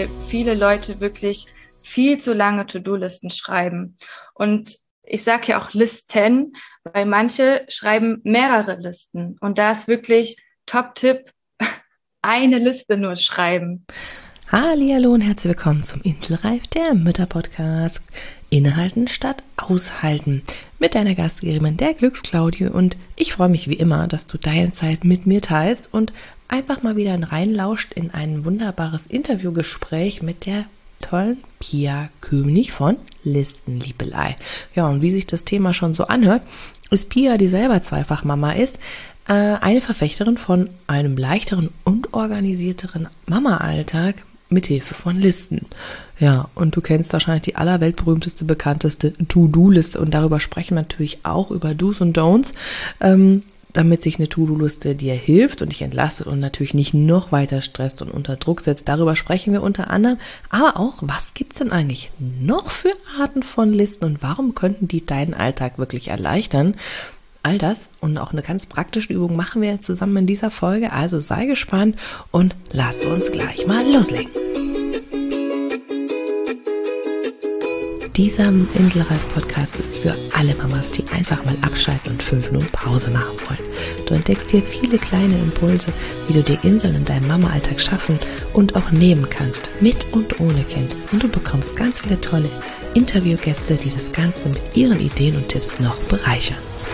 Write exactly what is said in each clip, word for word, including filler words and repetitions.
viele Leute wirklich viel zu lange To-Do-Listen schreiben. Und ich sage ja auch Listen, weil manche schreiben mehrere Listen. Und da ist wirklich Top-Tipp, eine Liste nur schreiben. Hallihallo und herzlich willkommen zum Inselreif, der Mütter-Podcast. Innehalten statt aushalten. Mit deiner Gastgeberin, der Glücksclaudie. Und ich freue mich wie immer, dass du deine Zeit mit mir teilst und einfach mal wieder reinlauscht in ein wunderbares Interviewgespräch mit der tollen Pia König von Listenliebelei. Ja, und wie sich das Thema schon so anhört, ist Pia, die selber zweifach Mama ist, äh, eine Verfechterin von einem leichteren und organisierteren Mama-Alltag mithilfe von Listen. Ja, und du kennst wahrscheinlich die allerweltberühmteste, bekannteste To-Do-Liste und darüber sprechen wir natürlich auch über Do's und Don'ts, ähm, damit sich eine To-Do-Liste dir hilft und dich entlastet und natürlich nicht noch weiter stresst und unter Druck setzt. Darüber sprechen wir unter anderem, aber auch, was gibt's denn eigentlich noch für Arten von Listen und warum könnten die deinen Alltag wirklich erleichtern? All das und auch eine ganz praktische Übung machen wir zusammen in dieser Folge, also sei gespannt und lass uns gleich mal loslegen. Dieser Inselreif-Podcast ist für alle Mamas, die einfach mal abschalten und fünf Minuten Pause machen wollen. Du entdeckst hier viele kleine Impulse, wie du dir Inseln in deinem Mama-Alltag schaffen und auch nehmen kannst, mit und ohne Kind. Und du bekommst ganz viele tolle Interviewgäste, die das Ganze mit ihren Ideen und Tipps noch bereichern.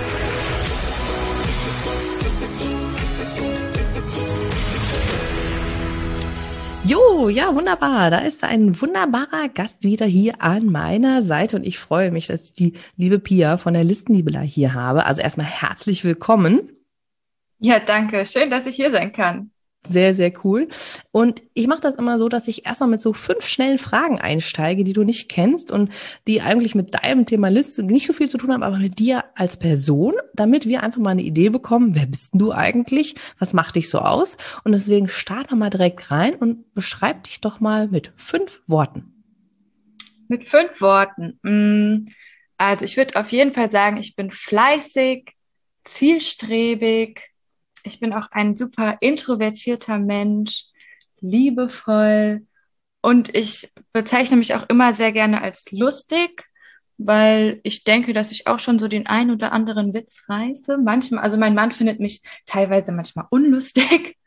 Jo, ja, wunderbar. Da ist ein wunderbarer Gast wieder hier an meiner Seite und ich freue mich, dass ich die liebe Pia von der Listenliebelei hier habe. Also erstmal herzlich willkommen. Ja, danke. Schön, dass ich hier sein kann. Sehr, sehr cool. Und ich mache das immer so, dass ich erstmal mit so fünf schnellen Fragen einsteige, die du nicht kennst und die eigentlich mit deinem Thema Liste nicht so viel zu tun haben, aber mit dir als Person, damit wir einfach mal eine Idee bekommen, wer bist denn du eigentlich? Was macht dich so aus? Und deswegen starten wir mal direkt rein und beschreib dich doch mal mit fünf Worten. Mit fünf Worten. Also ich würde auf jeden Fall sagen, ich bin fleißig, zielstrebig. Ich bin auch ein super introvertierter Mensch, liebevoll und ich bezeichne mich auch immer sehr gerne als lustig, weil ich denke, dass ich auch schon so den ein oder anderen Witz reiße. Manchmal, also mein Mann findet mich teilweise manchmal unlustig,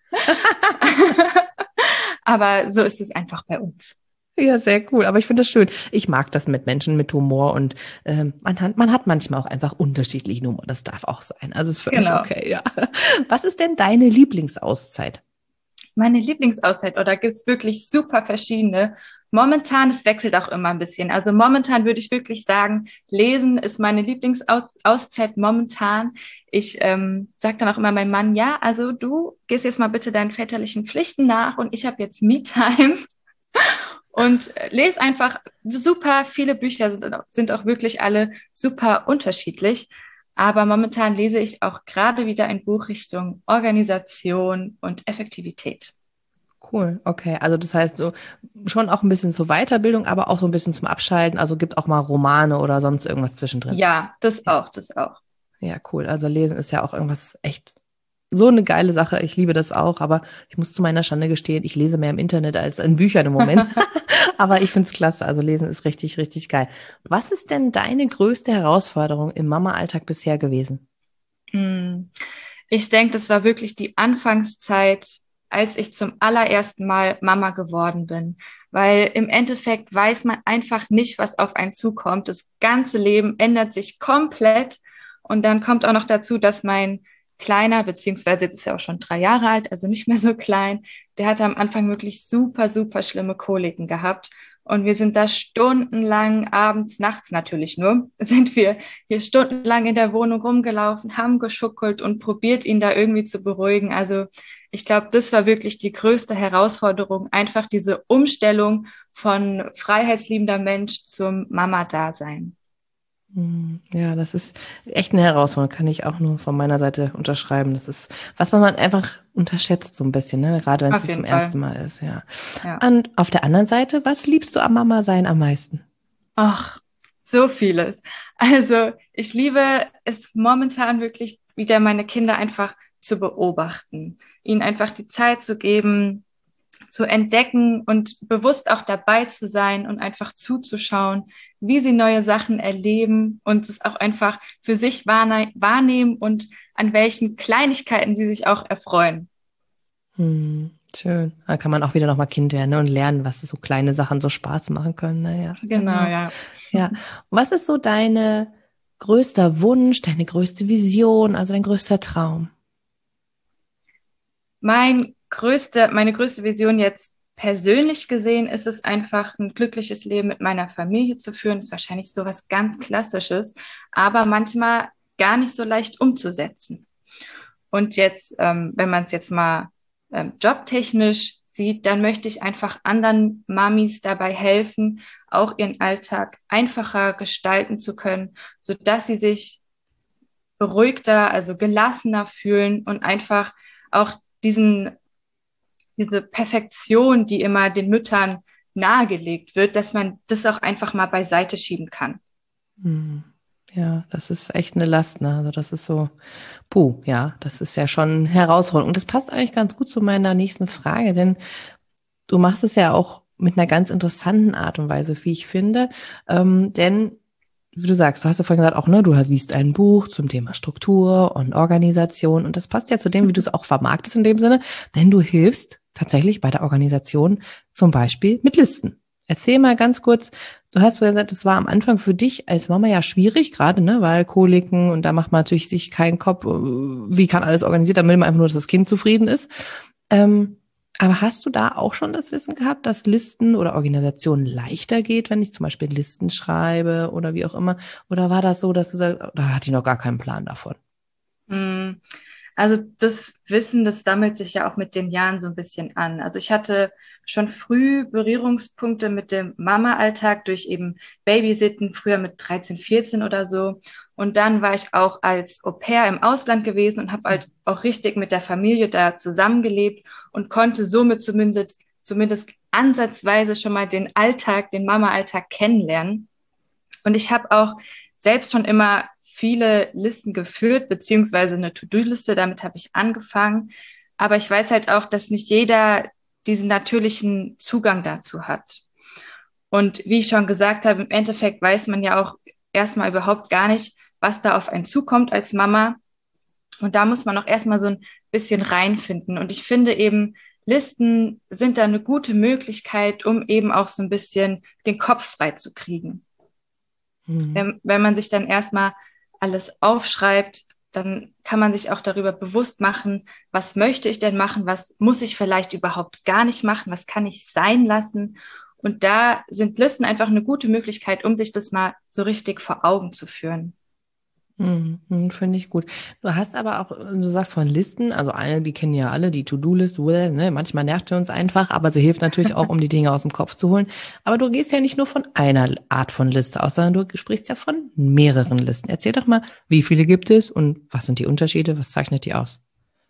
aber so ist es einfach bei uns. Ja, sehr cool. Aber ich finde das schön. Ich mag das mit Menschen mit Humor und ähm, man hat, man hat manchmal auch einfach unterschiedlichen Humor. Das darf auch sein. Also ist völlig Genau. Okay, ja. Was ist denn deine Lieblingsauszeit? Meine Lieblingsauszeit, oder da gibt es wirklich super verschiedene. Momentan, es wechselt auch immer ein bisschen. Also momentan würde ich wirklich sagen, Lesen ist meine Lieblingsauszeit momentan. Ich ähm, sage dann auch immer meinem Mann, ja, also du gehst jetzt mal bitte deinen väterlichen Pflichten nach und ich habe jetzt Me-Time. Und lese einfach super viele Bücher, sind, sind auch wirklich alle super unterschiedlich. Aber momentan lese ich auch gerade wieder ein Buch Richtung Organisation und Effektivität. Cool, okay. Also das heißt so schon auch ein bisschen zur Weiterbildung, aber auch so ein bisschen zum Abschalten. Also gibt auch mal Romane oder sonst irgendwas zwischendrin. Ja, das Ja. auch, das auch. Ja, cool. Also Lesen ist ja auch irgendwas echt so eine geile Sache. Ich liebe das auch, aber ich muss zu meiner Schande gestehen, ich lese mehr im Internet als in Büchern im Moment. Aber ich finde es klasse. Also Lesen ist richtig, richtig geil. Was ist denn deine größte Herausforderung im Mama-Alltag bisher gewesen? Ich denke, das war wirklich die Anfangszeit, als ich zum allerersten Mal Mama geworden bin. Weil im Endeffekt weiß man einfach nicht, was auf einen zukommt. Das ganze Leben ändert sich komplett. Und dann kommt auch noch dazu, dass mein Kleiner, beziehungsweise jetzt ist er auch schon drei Jahre alt, also nicht mehr so klein, der hatte am Anfang wirklich super, super schlimme Koliken gehabt. Und wir sind da stundenlang, abends, nachts natürlich nur, sind wir hier stundenlang in der Wohnung rumgelaufen, haben geschuckelt und probiert, ihn da irgendwie zu beruhigen. Also ich glaube, das war wirklich die größte Herausforderung, einfach diese Umstellung von freiheitsliebender Mensch zum Mama-Dasein. Ja, das ist echt eine Herausforderung, kann ich auch nur von meiner Seite unterschreiben. Das ist, was man einfach unterschätzt so ein bisschen, ne? Gerade wenn es zum ersten Mal ist, ja. Ja. Und auf der anderen Seite, was liebst du am Mama sein am meisten? Ach, so vieles. Also ich liebe es momentan wirklich wieder meine Kinder einfach zu beobachten, ihnen einfach die Zeit zu geben, zu entdecken und bewusst auch dabei zu sein und einfach zuzuschauen, wie sie neue Sachen erleben und es auch einfach für sich wahrne- wahrnehmen und an welchen Kleinigkeiten sie sich auch erfreuen. Hm, schön. Da kann man auch wieder nochmal Kind werden, ne, und lernen, was so kleine Sachen so Spaß machen können. Naja, Genau, genau. ja. Ja. Was ist so deine größter Wunsch, deine größte Vision, also dein größter Traum? Mein größte, meine größte Vision jetzt persönlich gesehen ist es einfach, ein glückliches Leben mit meiner Familie zu führen. Das ist wahrscheinlich so was ganz Klassisches, aber manchmal gar nicht so leicht umzusetzen. Und jetzt, ähm, wenn man es jetzt mal ähm, jobtechnisch sieht, dann möchte ich einfach anderen Mamis dabei helfen, auch ihren Alltag einfacher gestalten zu können, sodass sie sich beruhigter, also gelassener fühlen und einfach auch diesen, diese Perfektion, die immer den Müttern nahegelegt wird, dass man das auch einfach mal beiseite schieben kann. Hm. Ja, das ist echt eine Last, ne? Also das ist so, puh, ja, das ist ja schon eine Herausforderung. Und das passt eigentlich ganz gut zu meiner nächsten Frage, denn du machst es ja auch mit einer ganz interessanten Art und Weise, wie ich finde. Ähm, denn, wie du sagst, du hast ja vorhin gesagt, auch, ne, du liest ein Buch zum Thema Struktur und Organisation. Und das passt ja zu dem, wie du es auch vermarktest in dem Sinne, denn du hilfst tatsächlich bei der Organisation zum Beispiel mit Listen. Erzähl mal ganz kurz, du hast gesagt, es war am Anfang für dich als Mama ja schwierig, gerade, ne, weil Koliken und da macht man natürlich sich keinen Kopf, äh, wie kann alles organisiert, da will man einfach nur, dass das Kind zufrieden ist. Ähm, aber hast du da auch schon das Wissen gehabt, dass Listen oder Organisation leichter geht, wenn ich zum Beispiel Listen schreibe oder wie auch immer? Oder war das so, dass du sagst, da hatte ich noch gar keinen Plan davon? Mm, Also das Wissen, das sammelt sich ja auch mit den Jahren so ein bisschen an. Also ich hatte schon früh Berührungspunkte mit dem Mama-Alltag durch eben Babysitten, früher mit dreizehn, vierzehn oder so. Und dann war ich auch als Au-pair im Ausland gewesen und habe halt auch richtig mit der Familie da zusammengelebt und konnte somit zumindest, zumindest ansatzweise schon mal den Alltag, den Mama-Alltag kennenlernen. Und ich habe auch selbst schon immer viele Listen geführt, beziehungsweise eine To-Do-Liste, damit habe ich angefangen. Aber ich weiß halt auch, dass nicht jeder diesen natürlichen Zugang dazu hat. Und wie ich schon gesagt habe, im Endeffekt weiß man ja auch erstmal überhaupt gar nicht, was da auf einen zukommt als Mama. Und da muss man auch erstmal so ein bisschen reinfinden. Und ich finde eben, Listen sind da eine gute Möglichkeit, um eben auch so ein bisschen den Kopf frei zu kriegen. Mhm. Wenn, wenn man sich dann erstmal alles aufschreibt, dann kann man sich auch darüber bewusst machen, was möchte ich denn machen, was muss ich vielleicht überhaupt gar nicht machen, was kann ich sein lassen. Und da sind Listen einfach eine gute Möglichkeit, um sich das mal so richtig vor Augen zu führen. Mhm, mhm, finde ich gut. Du hast aber auch, du sagst von Listen, also eine, die kennen ja alle, die To-Do-List, well, ne, manchmal nervt sie uns einfach, aber sie hilft natürlich auch, um die Dinge aus dem Kopf zu holen. Aber du gehst ja nicht nur von einer Art von Liste aus, sondern du sprichst ja von mehreren Listen. Erzähl doch mal, wie viele gibt es und was sind die Unterschiede, was zeichnet die aus?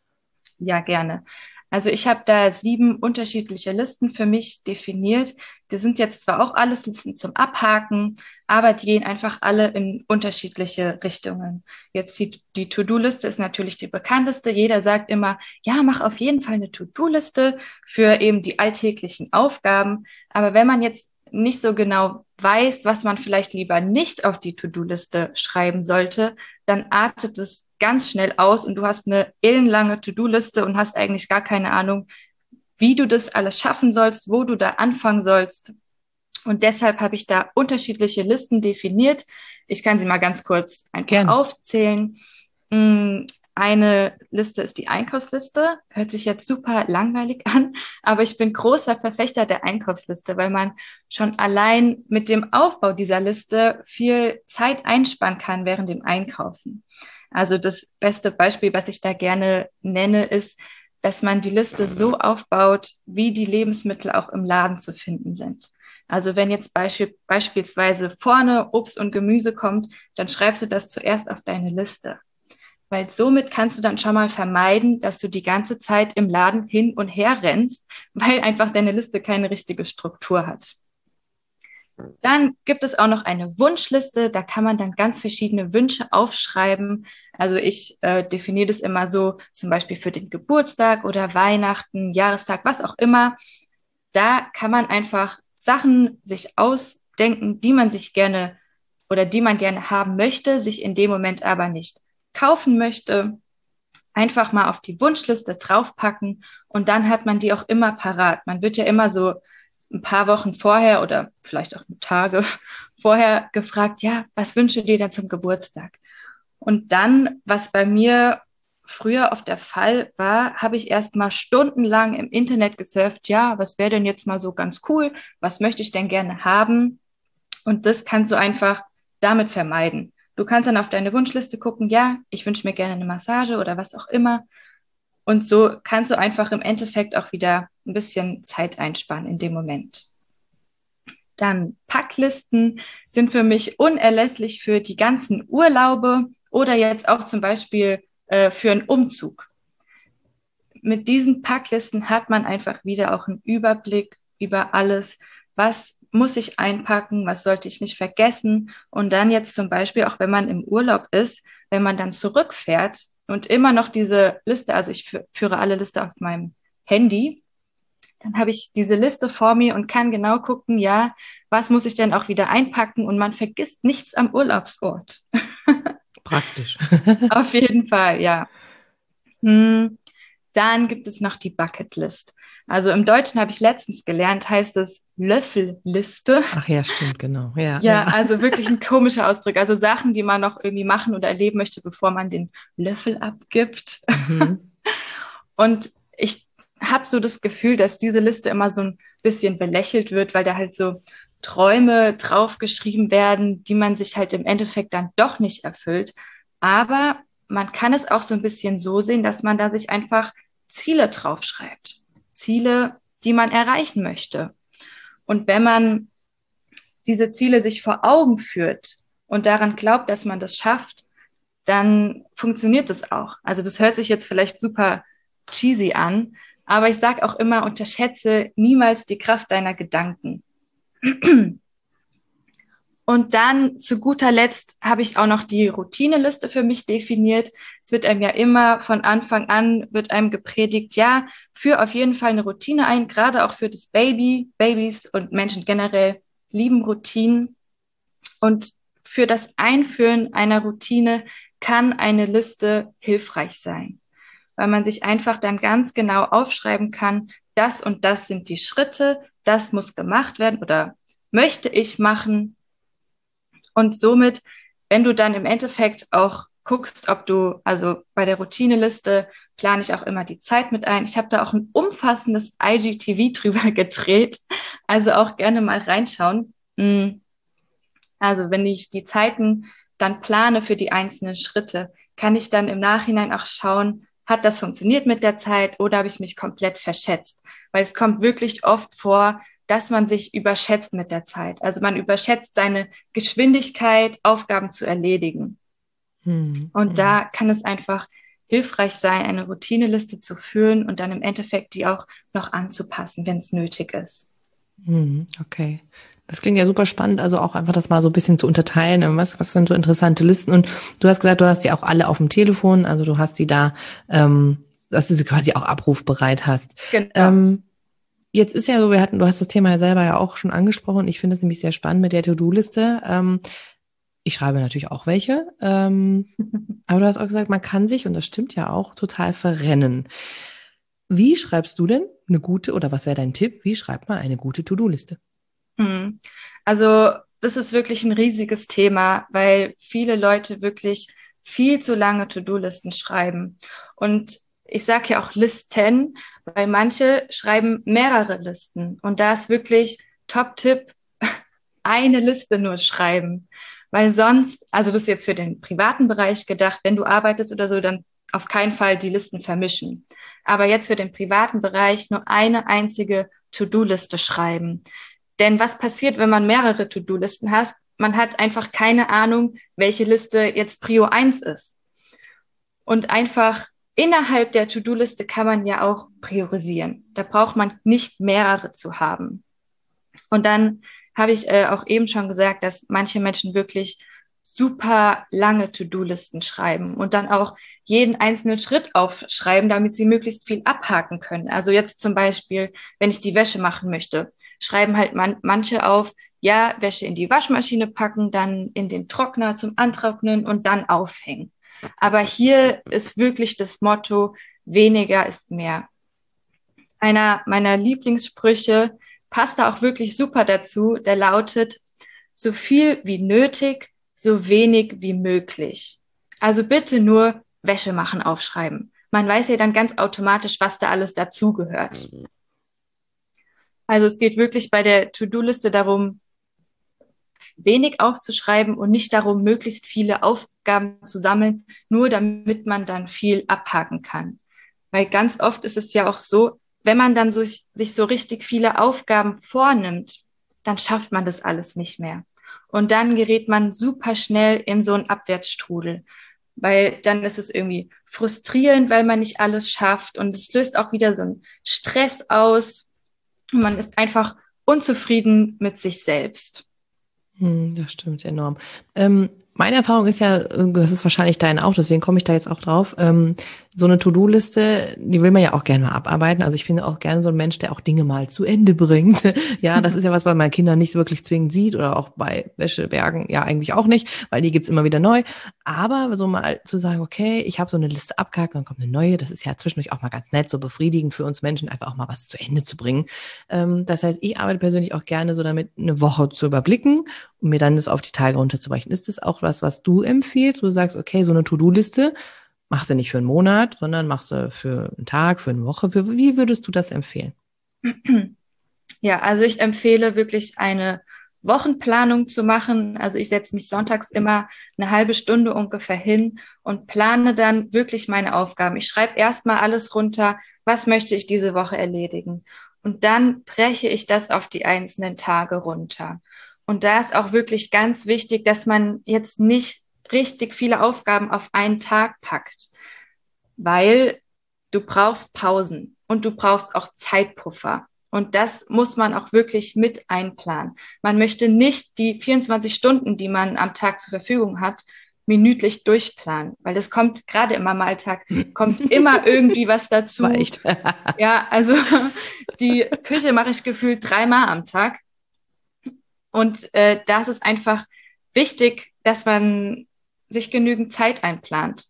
Ja, gerne. Also ich habe da sieben unterschiedliche Listen für mich definiert. Die sind jetzt zwar auch alles Listen zum Abhaken, aber die gehen einfach alle in unterschiedliche Richtungen. Jetzt die, die To-Do-Liste ist natürlich die bekannteste. Jeder sagt immer, ja, mach auf jeden Fall eine To-Do-Liste für eben die alltäglichen Aufgaben. Aber wenn man jetzt nicht so genau weiß, was man vielleicht lieber nicht auf die To-Do-Liste schreiben sollte, dann artet es ganz schnell aus und du hast eine ellenlange To-Do-Liste und hast eigentlich gar keine Ahnung, wie du das alles schaffen sollst, wo du da anfangen sollst. Und deshalb habe ich da unterschiedliche Listen definiert. Ich kann sie mal ganz kurz einfach Gerne. aufzählen. Mm, Eine Liste ist die Einkaufsliste. Hört sich jetzt super langweilig an, aber ich bin großer Verfechter der Einkaufsliste, weil man schon allein mit dem Aufbau dieser Liste viel Zeit einsparen kann während dem Einkaufen. Also das beste Beispiel, was ich da gerne nenne, ist, dass man die Liste so aufbaut, wie die Lebensmittel auch im Laden zu finden sind. Also wenn jetzt beisp beispielsweise vorne Obst und Gemüse kommt, dann schreibst du das zuerst auf deine Liste. Weil somit kannst du dann schon mal vermeiden, dass du die ganze Zeit im Laden hin und her rennst, weil einfach deine Liste keine richtige Struktur hat. Dann gibt es auch noch eine Wunschliste, da kann man dann ganz verschiedene Wünsche aufschreiben. Also ich äh, definiere das immer so, zum Beispiel für den Geburtstag oder Weihnachten, Jahrestag, was auch immer. Da kann man einfach Sachen sich ausdenken, die man sich gerne oder die man gerne haben möchte, sich in dem Moment aber nicht kaufen möchte. Einfach mal auf die Wunschliste draufpacken und dann hat man die auch immer parat. Man wird ja immer so ein paar Wochen vorher oder vielleicht auch Tage vorher gefragt, ja, was wünschst du dir denn zum Geburtstag? Und dann, was bei mir früher oft der Fall war, habe ich erst mal stundenlang im Internet gesurft, ja, was wäre denn jetzt mal so ganz cool? Was möchte ich denn gerne haben? Und das kannst du einfach damit vermeiden. Du kannst dann auf deine Wunschliste gucken, ja, ich wünsche mir gerne eine Massage oder was auch immer. Und so kannst du einfach im Endeffekt auch wieder ein bisschen Zeit einsparen in dem Moment. Dann Packlisten sind für mich unerlässlich für die ganzen Urlaube oder jetzt auch zum Beispiel äh, für einen Umzug. Mit diesen Packlisten hat man einfach wieder auch einen Überblick über alles, was muss ich einpacken, was sollte ich nicht vergessen. Und dann jetzt zum Beispiel, auch wenn man im Urlaub ist, wenn man dann zurückfährt und immer noch diese Liste, also ich führe alle Liste auf meinem Handy, dann habe ich diese Liste vor mir und kann genau gucken, ja, was muss ich denn auch wieder einpacken und man vergisst nichts am Urlaubsort. Praktisch. Auf jeden Fall, ja. Hm. Dann gibt es noch die Bucketlist. Also im Deutschen habe ich letztens gelernt, heißt es Löffelliste. Ach ja, stimmt, genau. Ja, Ja, ja. also wirklich ein komischer Ausdruck. Also Sachen, die man noch irgendwie machen oder erleben möchte, bevor man den Löffel abgibt. Mhm. Und ich habe so das Gefühl, dass diese Liste immer so ein bisschen belächelt wird, weil da halt so Träume draufgeschrieben werden, die man sich halt im Endeffekt dann doch nicht erfüllt. Aber man kann es auch so ein bisschen so sehen, dass man da sich einfach Ziele draufschreibt. Ziele, die man erreichen möchte. Und wenn man diese Ziele sich vor Augen führt und daran glaubt, dass man das schafft, dann funktioniert das auch. Also das hört sich jetzt vielleicht super cheesy an, aber ich sage auch immer, unterschätze niemals die Kraft deiner Gedanken. Und dann zu guter Letzt habe ich auch noch die Routineliste für mich definiert. Es wird einem ja immer von Anfang an, wird einem gepredigt, ja, führ auf jeden Fall eine Routine ein, gerade auch für das Baby. Babys und Menschen generell lieben Routinen. Und für das Einführen einer Routine kann eine Liste hilfreich sein, weil man sich einfach dann ganz genau aufschreiben kann, das und das sind die Schritte, das muss gemacht werden oder möchte ich machen. Und somit, wenn du dann im Endeffekt auch guckst, ob du, also bei der Routineliste plane ich auch immer die Zeit mit ein. Ich habe da auch ein umfassendes I G T V drüber gedreht, also auch gerne mal reinschauen. Also wenn ich die Zeiten dann plane für die einzelnen Schritte, kann ich dann im Nachhinein auch schauen, hat das funktioniert mit der Zeit oder habe ich mich komplett verschätzt? Weil es kommt wirklich oft vor, dass man sich überschätzt mit der Zeit. Also man überschätzt seine Geschwindigkeit, Aufgaben zu erledigen. Hm. Und hm. da kann es einfach hilfreich sein, eine Routineliste zu führen und dann im Endeffekt die auch noch anzupassen, wenn es nötig ist. Hm, okay. Das klingt ja super spannend, also auch einfach das mal so ein bisschen zu unterteilen, was, was sind so interessante Listen. Und du hast gesagt, du hast die auch alle auf dem Telefon, also du hast die da, ähm, dass du sie quasi auch abrufbereit hast. Genau. Ähm, jetzt ist ja so, wir hatten, du hast das Thema ja selber ja auch schon angesprochen. Ich finde es nämlich sehr spannend mit der To-Do-Liste. Ähm, ich schreibe natürlich auch welche, ähm, aber du hast auch gesagt, man kann sich, und das stimmt ja auch, total verrennen. Wie schreibst du denn eine gute, oder was wäre dein Tipp, wie schreibt man eine gute To-Do-Liste? Also das ist wirklich ein riesiges Thema, weil viele Leute wirklich viel zu lange To-Do-Listen schreiben. Und ich sage ja auch Listen, weil manche schreiben mehrere Listen. Und da ist wirklich Top-Tipp, eine Liste nur schreiben. Weil sonst, also das ist jetzt für den privaten Bereich gedacht, wenn du arbeitest oder so, dann auf keinen Fall die Listen vermischen. Aber jetzt für den privaten Bereich nur eine einzige To-Do-Liste schreiben. Denn was passiert, wenn man mehrere To-Do-Listen hat? Man hat einfach keine Ahnung, welche Liste jetzt Prio eins ist. Und einfach innerhalb der To-Do-Liste kann man ja auch priorisieren. Da braucht man nicht mehrere zu haben. Und dann habe ich äh, auch eben schon gesagt, dass manche Menschen wirklich super lange To-Do-Listen schreiben und dann auch jeden einzelnen Schritt aufschreiben, damit sie möglichst viel abhaken können. Also jetzt zum Beispiel, wenn ich die Wäsche machen möchte, schreiben halt man, manche auf, ja, Wäsche in die Waschmaschine packen, dann in den Trockner zum Antrocknen und dann aufhängen. Aber hier ist wirklich das Motto, weniger ist mehr. Einer meiner Lieblingssprüche passt da auch wirklich super dazu, der lautet, so viel wie nötig, so wenig wie möglich. Also bitte nur Wäsche machen aufschreiben. Man weiß ja dann ganz automatisch, was da alles dazugehört. Also es geht wirklich bei der To-Do-Liste darum, wenig aufzuschreiben und nicht darum, möglichst viele Aufgaben zu sammeln, nur damit man dann viel abhaken kann. Weil ganz oft ist es ja auch so, wenn man dann so, sich so richtig viele Aufgaben vornimmt, dann schafft man das alles nicht mehr. Und dann gerät man super schnell in so einen Abwärtsstrudel, weil dann ist es irgendwie frustrierend, weil man nicht alles schafft und es löst auch wieder so einen Stress aus und man ist einfach unzufrieden mit sich selbst. Hm, das stimmt enorm. Ähm, meine Erfahrung ist ja, das ist wahrscheinlich deine auch, deswegen komme ich da jetzt auch drauf, ähm, so eine To-Do-Liste, die will man ja auch gerne mal abarbeiten. Also ich bin auch gerne so ein Mensch, der auch Dinge mal zu Ende bringt. Ja, das ist ja was, was man Kindern nicht wirklich zwingend sieht oder auch bei Wäschebergen ja eigentlich auch nicht, weil die gibt's immer wieder neu. Aber so mal zu sagen, okay, ich habe so eine Liste abgehakt, dann kommt eine neue, das ist ja zwischendurch auch mal ganz nett, so befriedigend für uns Menschen, einfach auch mal was zu Ende zu bringen. Ähm, das heißt, ich arbeite persönlich auch gerne so damit, eine Woche zu überblicken und mir dann das auf die Tage runterzubrechen. Ist das auch was, was du empfiehlst, wo du sagst, okay, so eine To-Do-Liste machst du nicht für einen Monat, sondern machst du für einen Tag, für eine Woche? Für, wie würdest du das empfehlen? Ja, also ich empfehle wirklich eine Wochenplanung zu machen. Also ich setze mich sonntags immer eine halbe Stunde ungefähr hin und plane dann wirklich meine Aufgaben. Ich schreibe erstmal alles runter, was möchte ich diese Woche erledigen. Und dann breche ich das auf die einzelnen Tage runter. Und da ist auch wirklich ganz wichtig, dass man jetzt nicht richtig viele Aufgaben auf einen Tag packt, weil du brauchst Pausen und du brauchst auch Zeitpuffer. Und das muss man auch wirklich mit einplanen. Man möchte nicht die vierundzwanzig Stunden, die man am Tag zur Verfügung hat, minütlich durchplanen, weil das kommt gerade in meinem Alltag, kommt immer irgendwie was War dazu. echt. Ja, also die Küche mache ich gefühlt dreimal am Tag. Und äh, da ist es einfach wichtig, dass man sich genügend Zeit einplant.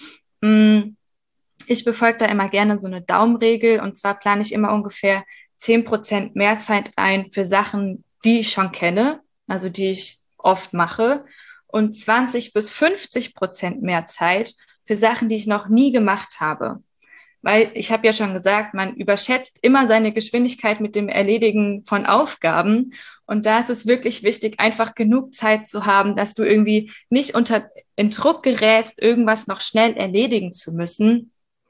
Mm, Ich befolge da immer gerne so eine Daumenregel und zwar plane ich immer ungefähr zehn Prozent mehr Zeit ein für Sachen, die ich schon kenne, also die ich oft mache und zwanzig bis fünfzig Prozent mehr Zeit für Sachen, die ich noch nie gemacht habe. Weil ich habe ja schon gesagt, man überschätzt immer seine Geschwindigkeit mit dem Erledigen von Aufgaben. Und da ist es wirklich wichtig, einfach genug Zeit zu haben, dass du irgendwie nicht unter in Druck gerätst, irgendwas noch schnell erledigen zu müssen.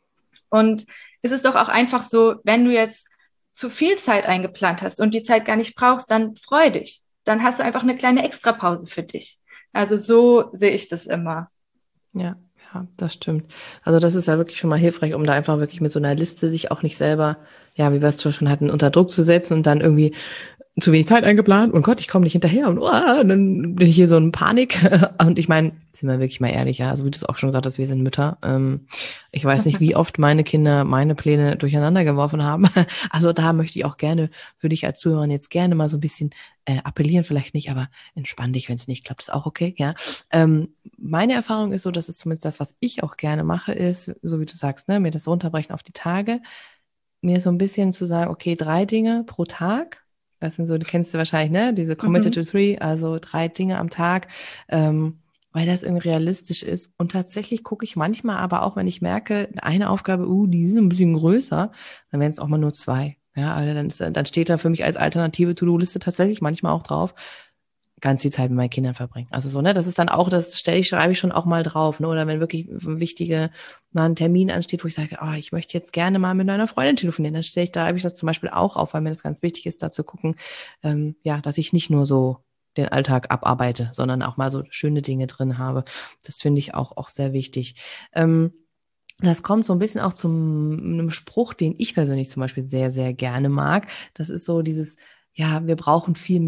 Und es ist doch auch einfach so, wenn du jetzt zu viel Zeit eingeplant hast und die Zeit gar nicht brauchst, dann freu dich. Dann hast du einfach eine kleine Extrapause für dich. Also so sehe ich das immer. Ja, ja, das stimmt. Also das ist ja wirklich schon mal hilfreich, um da einfach wirklich mit so einer Liste sich auch nicht selber, ja, wie wir es schon hatten, unter Druck zu setzen und dann irgendwie zu wenig Zeit eingeplant und Gott, ich komme nicht hinterher und, oh, und dann bin ich hier so in Panik. Und ich meine, sind wir wirklich mal ehrlich, ja, also wie du es auch schon gesagt hast, wir sind Mütter. Ähm, ich weiß nicht, wie oft meine Kinder meine Pläne durcheinander geworfen haben. Also da möchte ich auch gerne für dich als Zuhörerin jetzt gerne mal so ein bisschen äh, appellieren, vielleicht nicht, aber entspann dich, wenn es nicht klappt, ist auch okay, ja. Ähm, meine Erfahrung ist so, dass es zumindest das, was ich auch gerne mache, ist, so wie du sagst, ne, mir das runterbrechen auf die Tage, mir so ein bisschen zu sagen, okay, drei Dinge pro Tag. Das sind so, du kennst du wahrscheinlich, ne? Diese Committed Mhm. to Three, also drei Dinge am Tag, ähm, weil das irgendwie realistisch ist. Und tatsächlich gucke ich manchmal aber auch, wenn ich merke, eine Aufgabe, uh, die ist ein bisschen größer, dann werden es auch mal nur zwei. Ja, also dann, ist, dann steht da für mich als alternative To-Do-Liste tatsächlich manchmal auch drauf, ganz viel Zeit mit meinen Kindern verbringen. Also so, ne, das ist dann auch, das stelle ich, schreibe ich schon auch mal drauf, ne, oder wenn wirklich ein wichtiger, mal ein Termin ansteht, wo ich sage, oh, ich möchte jetzt gerne mal mit einer Freundin telefonieren, dann stelle ich, da habe ich das zum Beispiel auch auf, weil mir das ganz wichtig ist, da zu gucken, ähm, ja, dass ich nicht nur so den Alltag abarbeite, sondern auch mal so schöne Dinge drin habe. Das finde ich auch, auch sehr wichtig. Ähm, Das kommt so ein bisschen auch zum einem Spruch, den ich persönlich zum Beispiel sehr, sehr gerne mag. Das ist so dieses, ja, wir brauchen viel mehr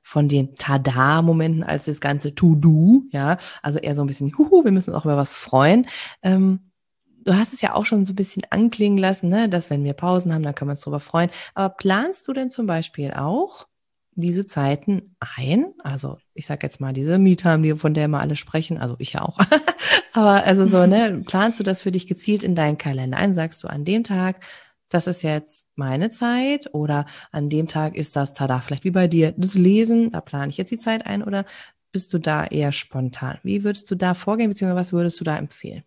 von den Tada-Momenten als das ganze To-Do, ja, also eher so ein bisschen, huhu, wir müssen uns auch über was freuen. Ähm, du hast es ja auch schon so ein bisschen anklingen lassen, ne, dass wenn wir Pausen haben, dann können wir uns drüber freuen. Aber planst du denn zum Beispiel auch diese Zeiten ein? Also ich sag jetzt mal diese Me-Time, die, von der immer alle sprechen, also ich ja auch. Aber also so, ne, planst du das für dich gezielt in deinen Kalender ein? Sagst du an dem Tag, das ist jetzt meine Zeit, oder an dem Tag ist das, tada, vielleicht wie bei dir, das Lesen, da plane ich jetzt die Zeit ein, oder bist du da eher spontan? Wie würdest du da vorgehen, beziehungsweise was würdest du da empfehlen?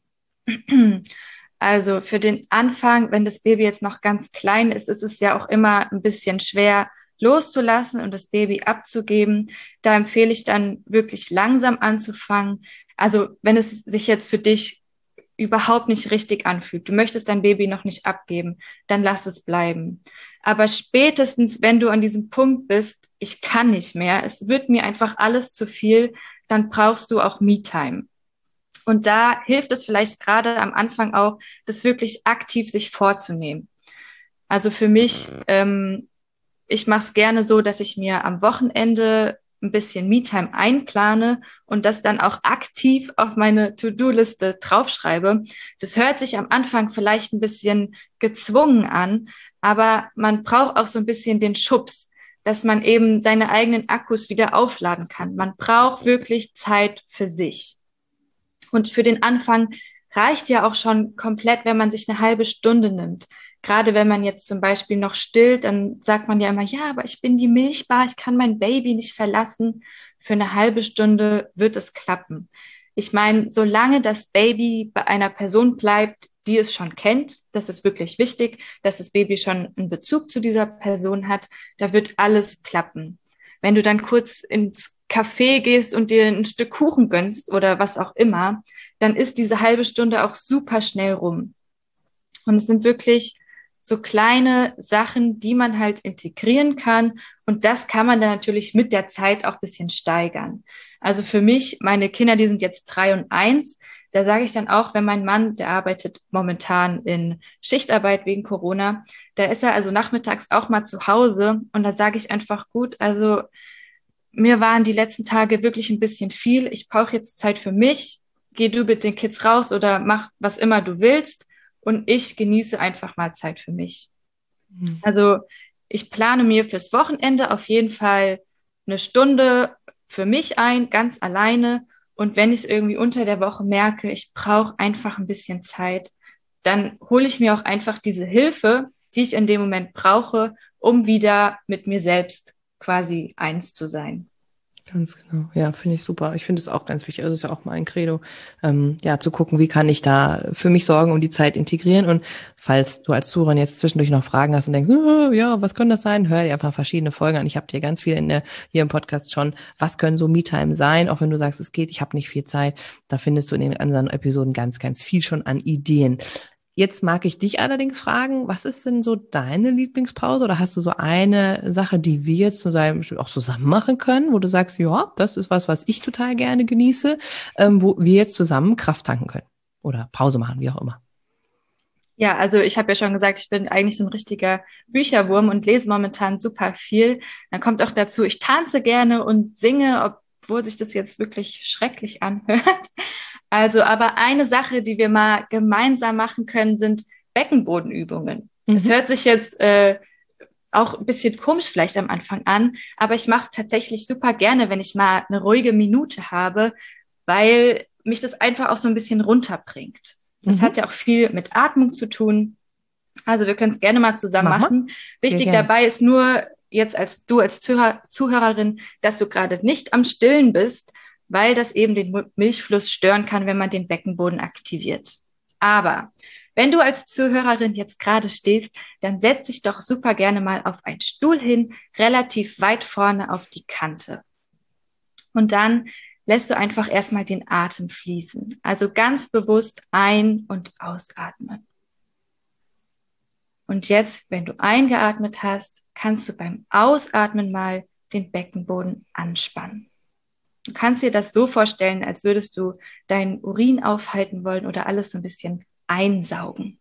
Also für den Anfang, wenn das Baby jetzt noch ganz klein ist, ist es ja auch immer ein bisschen schwer loszulassen und das Baby abzugeben. Da empfehle ich dann wirklich langsam anzufangen. Also wenn es sich jetzt für dich überhaupt nicht richtig anfühlt, du möchtest dein Baby noch nicht abgeben, dann lass es bleiben. Aber spätestens, wenn du an diesem Punkt bist, ich kann nicht mehr, es wird mir einfach alles zu viel, dann brauchst du auch Me-Time. Und da hilft es vielleicht gerade am Anfang auch, das wirklich aktiv sich vorzunehmen. Also für mich, ähm, ich mache es gerne so, dass ich mir am Wochenende ein bisschen Me-Time einplane und das dann auch aktiv auf meine To-Do-Liste draufschreibe. Das hört sich am Anfang vielleicht ein bisschen gezwungen an, aber man braucht auch so ein bisschen den Schubs, dass man eben seine eigenen Akkus wieder aufladen kann. Man braucht wirklich Zeit für sich. Und für den Anfang reicht ja auch schon komplett, wenn man sich eine halbe Stunde nimmt. Gerade wenn man jetzt zum Beispiel noch stillt, dann sagt man ja immer, ja, aber ich bin die Milchbar, ich kann mein Baby nicht verlassen. Für eine halbe Stunde wird es klappen. Ich meine, solange das Baby bei einer Person bleibt, die es schon kennt, das ist wirklich wichtig, dass das Baby schon einen Bezug zu dieser Person hat, da wird alles klappen. Wenn du dann kurz ins Café gehst und dir ein Stück Kuchen gönnst oder was auch immer, dann ist diese halbe Stunde auch super schnell rum. Und es sind wirklich so kleine Sachen, die man halt integrieren kann. Und das kann man dann natürlich mit der Zeit auch ein bisschen steigern. Also für mich, meine Kinder, die sind jetzt drei und eins. Da sage ich dann auch, wenn mein Mann, der arbeitet momentan in Schichtarbeit wegen Corona, da ist er also nachmittags auch mal zu Hause. Und da sage ich einfach, gut, also mir waren die letzten Tage wirklich ein bisschen viel. Ich brauche jetzt Zeit für mich. Geh du mit den Kids raus oder mach was immer du willst. Und ich genieße einfach mal Zeit für mich. Mhm. Also ich plane mir fürs Wochenende auf jeden Fall eine Stunde für mich ein, ganz alleine. Und wenn ich es irgendwie unter der Woche merke, ich brauche einfach ein bisschen Zeit, dann hole ich mir auch einfach diese Hilfe, die ich in dem Moment brauche, um wieder mit mir selbst quasi eins zu sein. Ganz genau. Ja, finde ich super. Ich finde es auch ganz wichtig. Also das ist ja auch mal ein Credo, ähm, ja, zu gucken, wie kann ich da für mich sorgen und die Zeit integrieren. Und falls du als Zuhörer jetzt zwischendurch noch Fragen hast und denkst, oh, ja, was können das sein? Hör dir einfach verschiedene Folgen an. Ich habe dir ganz viel in der, hier im Podcast schon, was können so Me-Time sein? Auch wenn du sagst, es geht, ich habe nicht viel Zeit. Da findest du in den anderen Episoden ganz, ganz viel schon an Ideen. Jetzt mag ich dich allerdings fragen, was ist denn so deine Lieblingspause, oder hast du so eine Sache, die wir jetzt zu deinem auch zusammen machen können, wo du sagst, ja, das ist was, was ich total gerne genieße, ähm, wo wir jetzt zusammen Kraft tanken können oder Pause machen, wie auch immer. Ja, also ich habe ja schon gesagt, ich bin eigentlich so ein richtiger Bücherwurm und lese momentan super viel. Dann kommt auch dazu, ich tanze gerne und singe, obwohl sich das jetzt wirklich schrecklich anhört. Also, aber eine Sache, die wir mal gemeinsam machen können, sind Beckenbodenübungen. Es Mhm. hört sich jetzt äh, auch ein bisschen komisch vielleicht am Anfang an, aber ich mache es tatsächlich super gerne, wenn ich mal eine ruhige Minute habe, weil mich das einfach auch so ein bisschen runterbringt. Das hat Mhm. ja auch viel mit Atmung zu tun. Also wir können es gerne mal zusammen Mach mal. machen. Sehr Wichtig gerne. dabei ist nur jetzt als du als Zuhör Zuhörerin, dass du gerade nicht am Stillen bist, weil das eben den Milchfluss stören kann, wenn man den Beckenboden aktiviert. Aber wenn du als Zuhörerin jetzt gerade stehst, dann setz dich doch super gerne mal auf einen Stuhl hin, relativ weit vorne auf die Kante. Und dann lässt du einfach erstmal den Atem fließen. Also ganz bewusst ein- und ausatmen. Und jetzt, wenn du eingeatmet hast, kannst du beim Ausatmen mal den Beckenboden anspannen. Du kannst dir das so vorstellen, als würdest du deinen Urin aufhalten wollen oder alles so ein bisschen einsaugen.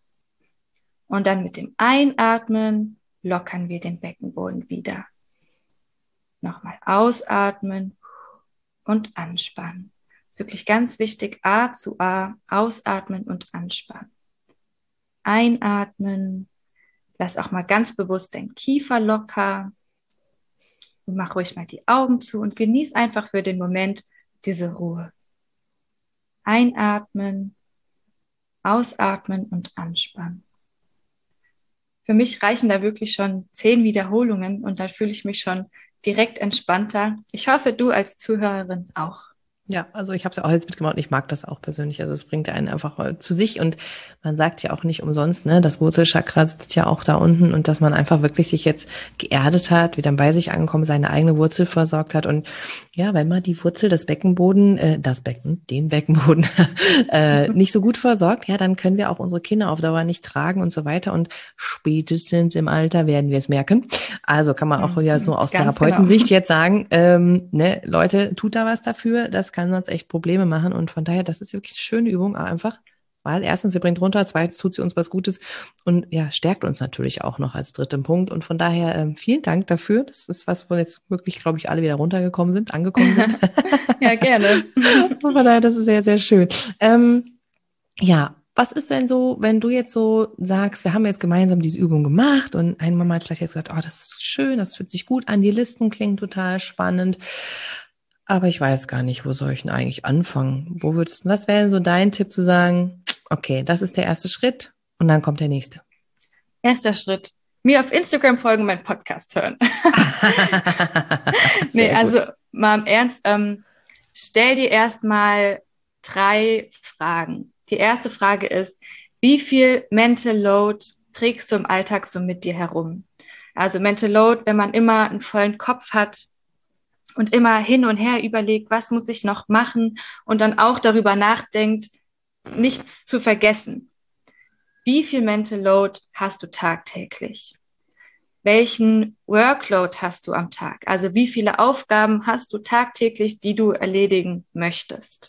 Und dann mit dem Einatmen lockern wir den Beckenboden wieder. Nochmal ausatmen und anspannen. Das ist wirklich ganz wichtig, A zu A, ausatmen und anspannen. Einatmen, lass auch mal ganz bewusst deinen Kiefer locker und mach ruhig mal die Augen zu und genieß einfach für den Moment diese Ruhe. Einatmen, ausatmen und anspannen. Für mich reichen da wirklich schon zehn Wiederholungen und dann fühle ich mich schon direkt entspannter. Ich hoffe, du als Zuhörerin auch. Ja, also ich habe es ja auch jetzt mitgemacht und ich mag das auch persönlich. Also es bringt einen einfach mal zu sich und man sagt ja auch nicht umsonst, ne, das Wurzelchakra sitzt ja auch da unten und dass man einfach wirklich sich jetzt geerdet hat, wieder bei sich angekommen, seine eigene Wurzel versorgt hat und ja, wenn man die Wurzel, das Beckenboden, äh, das Becken, den Beckenboden äh, nicht so gut versorgt, ja, dann können wir auch unsere Kinder auf Dauer nicht tragen und so weiter und spätestens im Alter werden wir es merken. Also kann man auch ja nur aus Therapeutensicht genau jetzt sagen, ähm, ne, Leute, tut da was dafür, das kann sonst echt Probleme machen und von daher, das ist wirklich eine schöne Übung einfach, weil erstens, sie bringt runter, zweitens tut sie uns was Gutes und ja, stärkt uns natürlich auch noch als dritten Punkt und von daher ähm, vielen Dank dafür. Das ist was, wo jetzt wirklich, glaube ich, alle wieder runtergekommen sind, angekommen sind. Ja, gerne. Und von daher, das ist sehr, sehr schön. Ähm, ja, was ist denn so, wenn du jetzt so sagst, wir haben jetzt gemeinsam diese Übung gemacht und eine Mama hat vielleicht jetzt gesagt, oh, das ist schön, das fühlt sich gut an, die Listen klingen total spannend. Aber ich weiß gar nicht, wo soll ich denn eigentlich anfangen? Wo würdest du, was wäre so dein Tipp zu sagen, okay, das ist der erste Schritt und dann kommt der nächste? Erster Schritt. Mir auf Instagram folgen, meinen Podcast hören. Nee, also mal im Ernst, ähm, stell dir erstmal drei Fragen. Die erste Frage ist, wie viel Mental Load trägst du im Alltag so mit dir herum? Also Mental Load, wenn man immer einen vollen Kopf hat, und immer hin und her überlegt, was muss ich noch machen und dann auch darüber nachdenkt, nichts zu vergessen. Wie viel Mental Load hast du tagtäglich? Welchen Workload hast du am Tag? Also wie viele Aufgaben hast du tagtäglich, die du erledigen möchtest?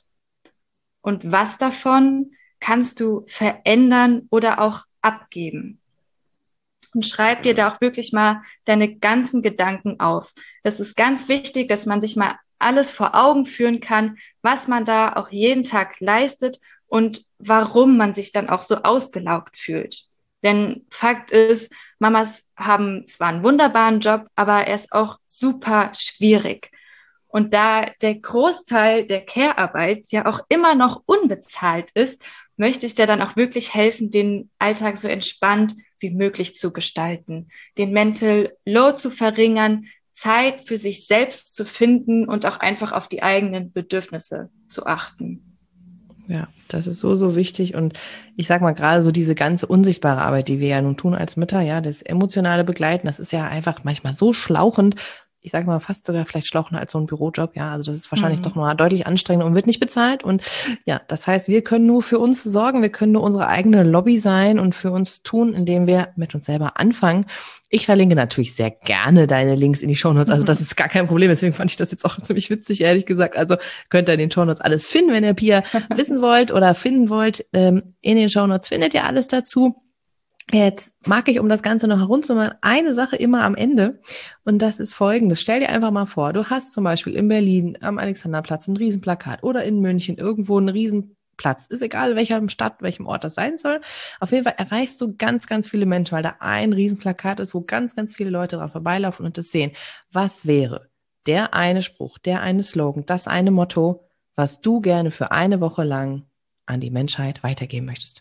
Und was davon kannst du verändern oder auch abgeben? Und schreib dir da auch wirklich mal deine ganzen Gedanken auf. Das ist ganz wichtig, dass man sich mal alles vor Augen führen kann, was man da auch jeden Tag leistet und warum man sich dann auch so ausgelaugt fühlt. Denn Fakt ist, Mamas haben zwar einen wunderbaren Job, aber er ist auch super schwierig. Und da der Großteil der Care-Arbeit ja auch immer noch unbezahlt ist, möchte ich dir dann auch wirklich helfen, den Alltag so entspannt wie möglich zu gestalten, den Mental Load zu verringern, Zeit für sich selbst zu finden und auch einfach auf die eigenen Bedürfnisse zu achten. Ja, das ist so, so wichtig und ich sag mal gerade so diese ganze unsichtbare Arbeit, die wir ja nun tun als Mütter, ja, das emotionale Begleiten, das ist ja einfach manchmal so schlauchend, ich sage mal fast sogar vielleicht schlauchender als so ein Bürojob, ja, also das ist wahrscheinlich mhm. doch noch deutlich anstrengender und wird nicht bezahlt und ja, das heißt, wir können nur für uns sorgen, wir können nur unsere eigene Lobby sein und für uns tun, indem wir mit uns selber anfangen. Ich verlinke natürlich sehr gerne deine Links in die Shownotes, also das ist gar kein Problem, deswegen fand ich das jetzt auch ziemlich witzig, ehrlich gesagt, also könnt ihr in den Shownotes alles finden, wenn ihr Pia wissen wollt oder finden wollt, in den Shownotes findet ihr alles dazu. Jetzt mag ich, um das Ganze noch herunterzumachen, eine Sache immer am Ende und das ist folgendes. Stell dir einfach mal vor, du hast zum Beispiel in Berlin am Alexanderplatz ein Riesenplakat oder in München irgendwo einen Riesenplatz. Ist egal, welcher Stadt, welchem Ort das sein soll. Auf jeden Fall erreichst du ganz, ganz viele Menschen, weil da ein Riesenplakat ist, wo ganz, ganz viele Leute dran vorbeilaufen und das sehen. Was wäre der eine Spruch, der eine Slogan, das eine Motto, was du gerne für eine Woche lang an die Menschheit weitergeben möchtest?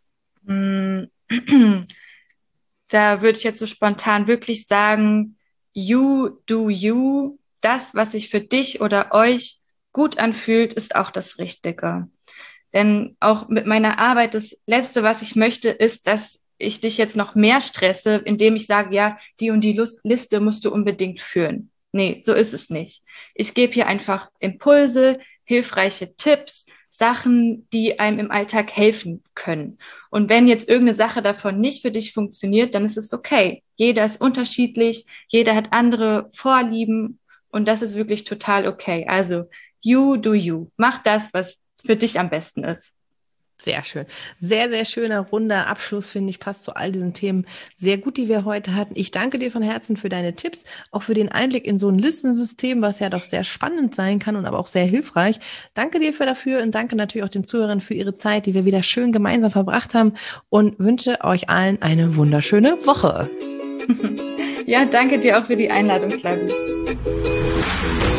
Mm. Da würde ich jetzt so spontan wirklich sagen, you do you. Das, was sich für dich oder euch gut anfühlt, ist auch das Richtige. Denn auch mit meiner Arbeit, das Letzte, was ich möchte, ist, dass ich dich jetzt noch mehr stresse, indem ich sage, ja, die und die Lust- Liste musst du unbedingt führen. Nee, so ist es nicht. Ich gebe hier einfach Impulse, hilfreiche Tipps, Sachen, die einem im Alltag helfen können. Und wenn jetzt irgendeine Sache davon nicht für dich funktioniert, dann ist es okay. Jeder ist unterschiedlich, jeder hat andere Vorlieben und das ist wirklich total okay. Also, you do you. Mach das, was für dich am besten ist. Sehr schön. Sehr, sehr schöner, runder Abschluss, finde ich, passt zu all diesen Themen sehr gut, die wir heute hatten. Ich danke dir von Herzen für deine Tipps, auch für den Einblick in so ein Listensystem, was ja doch sehr spannend sein kann und aber auch sehr hilfreich. Danke dir für dafür und danke natürlich auch den Zuhörern für ihre Zeit, die wir wieder schön gemeinsam verbracht haben und wünsche euch allen eine wunderschöne Woche. Ja, danke dir auch für die Einladung, Flavi.